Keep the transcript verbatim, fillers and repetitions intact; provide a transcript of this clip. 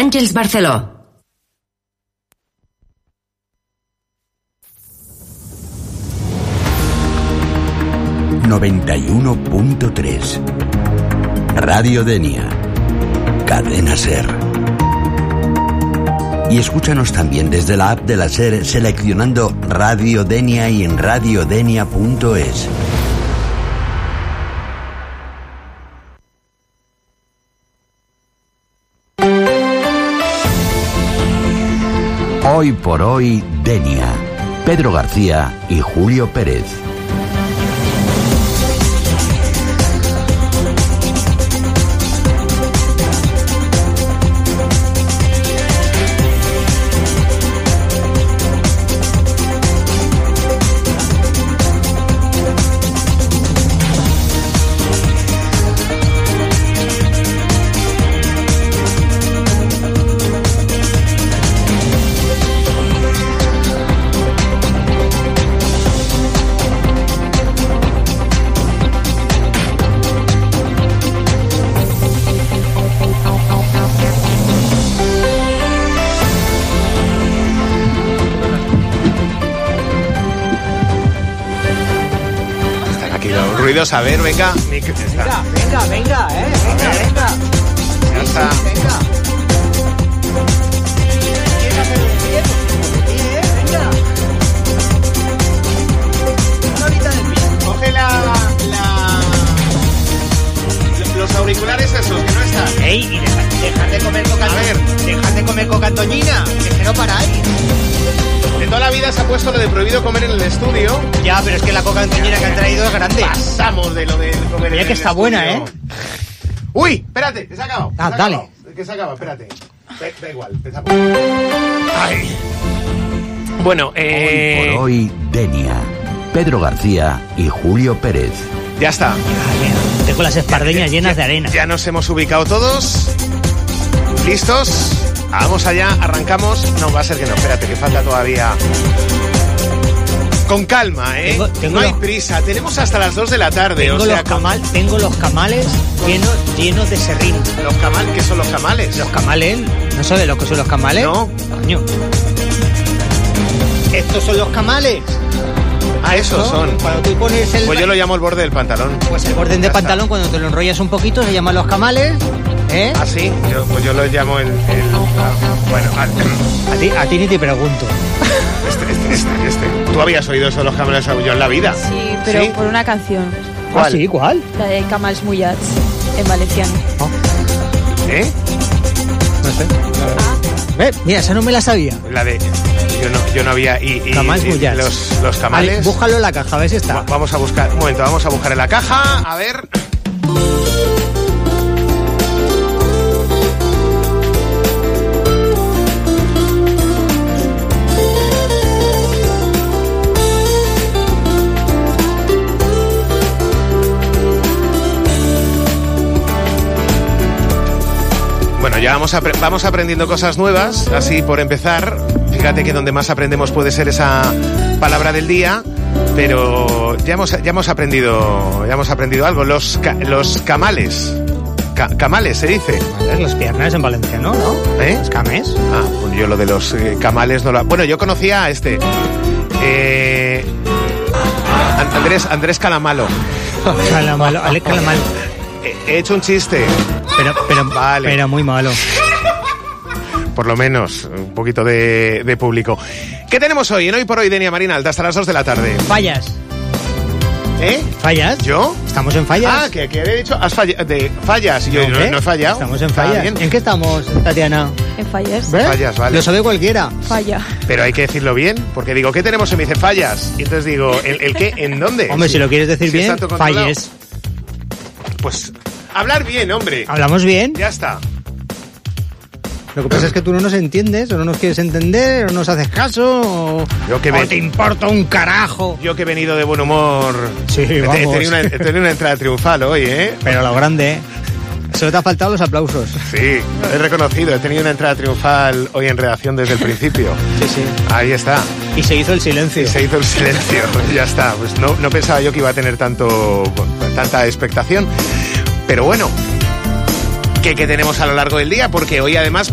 Àngels Barceló. noventa y uno punto tres Radio Denia, Cadena SER. Y escúchanos también desde la app de la SER seleccionando Radio Denia y en radiodenia punto es. Hoy por hoy, Denia. Pedro García y Julio Pérez. A ver, venga. Venga, venga, venga, eh. Venga, venga. Ya está. Venga. Venga. Una horita de pie. Coge la, la... los auriculares esos, que no están. Ey, y deja, deja de comer coca. A ver. Deja de comer coca antoñina, que no paráis. De toda la vida se ha puesto lo de prohibido comer en el estudio. Ya, pero es que la coca antoñina que han traído es grande. Pasamos de lo de comer Mira en que el está estudio. buena, ¿eh? Uy, espérate, que se ha acabado. que Ah, se ha dale. acabado, Que se acaba, espérate. Da, da igual, empezamos. Ay. Bueno, eh... Hoy por hoy, Denia. Pedro García y Julio Pérez. ya está. Tengo las espardeñas Ya- llenas ya- de arena. Ya nos hemos ubicado todos. ¿Listos? Vamos allá, arrancamos. No, va a ser que no, espérate, que falta todavía. Con calma, ¿eh? Tengo- tengo no hay los- prisa, tenemos hasta las dos de la tarde. Tengo, o sea, los camal, tengo los camales llenos, llenos de serrín. con- los camales, ¿qué son los camales? Los camales, ¿no sabes lo que son los camales? No. Coño. Estos son los camales. Ah, esos ¿no? son. Cuando tú pones el... Pues yo lo llamo el borde del pantalón. Pues el borde Ya de está. pantalón, cuando te lo enrollas un poquito, se llaman los camales. ¿Eh? Ah, sí, yo, pues yo lo llamo el... el- ah, bueno, ah, A ti, a ti ni te pregunto. este, este, este, este. ¿Tú habías oído eso de los camales yo en la vida? Sí, pero ¿Sí? por una canción, ¿Cuál? Ah, sí, ¿cuál? la de Camals Mullats, en valenciano. ¿Eh? No sé. Ah, Eh, mira, esa no me la sabía. La de... Yo no, yo no había... Y, y- Camals y Mullats. los, los camales... Vale, búscalo en la caja, a ver si está. Va- Vamos a buscar... Un momento, vamos a buscar en la caja. A ver... Bueno, ya vamos, apre- vamos aprendiendo cosas nuevas, así por empezar. Fíjate que donde más aprendemos puede ser esa palabra del día, pero ya hemos, ya hemos aprendido, ya hemos aprendido algo. Los, ca- los camales, Ca- camales se dice, Vale, las piernas en valenciano, ¿no? ¿eh? Los cames. Ah, bueno, yo lo de los eh, camales no lo... Bueno, yo conocía a este, eh, An- Andrés, Andrés Calamalo. Calamalo, Ale, calamalo. He- He hecho un chiste, Pero, pero, Vale. pero muy malo. por lo menos, un poquito de, de público. ¿Qué tenemos hoy? En Hoy por Hoy, Denia Marinalda, hasta las dos de la tarde. Fallas. ¿Eh? ¿Fallas? ¿Yo? ¿Estamos en fallas? Ah, que, que he dicho, has fallado, de fallas, y yo no, ¿qué? no he fallado. Estamos en Está fallas. bien. ¿En qué estamos, Tatiana? en fallas. ¿Ves? Fallas, vale. Lo sabe cualquiera. Falla. Pero hay que decirlo bien, porque digo, ¿qué tenemos? Y me dice fallas. Y entonces digo, ¿el, el qué? ¿En dónde? Hombre, si lo quieres decir si está bien, todo controlado. falles. Pues, hablar bien, hombre. ¿Hablamos bien? Ya está. Lo que pasa es que tú no nos entiendes, o no nos quieres entender, o no nos haces caso, o, Yo que o ven- te importa un carajo. Yo que he venido de buen humor. Sí, he, he vamos. tenido una, he tenido una entrada triunfal hoy, ¿eh? Pero lo grande, ¿eh? Solo te han faltado los aplausos. Sí, he reconocido, he tenido una entrada triunfal hoy en redacción desde el principio. Sí, sí. Ahí está. Y se hizo el silencio. Y se hizo el silencio, ya está. Pues no, no pensaba yo que iba a tener tanto, tanta expectación. Pero bueno, ¿qué, qué tenemos a lo largo del día? Porque hoy además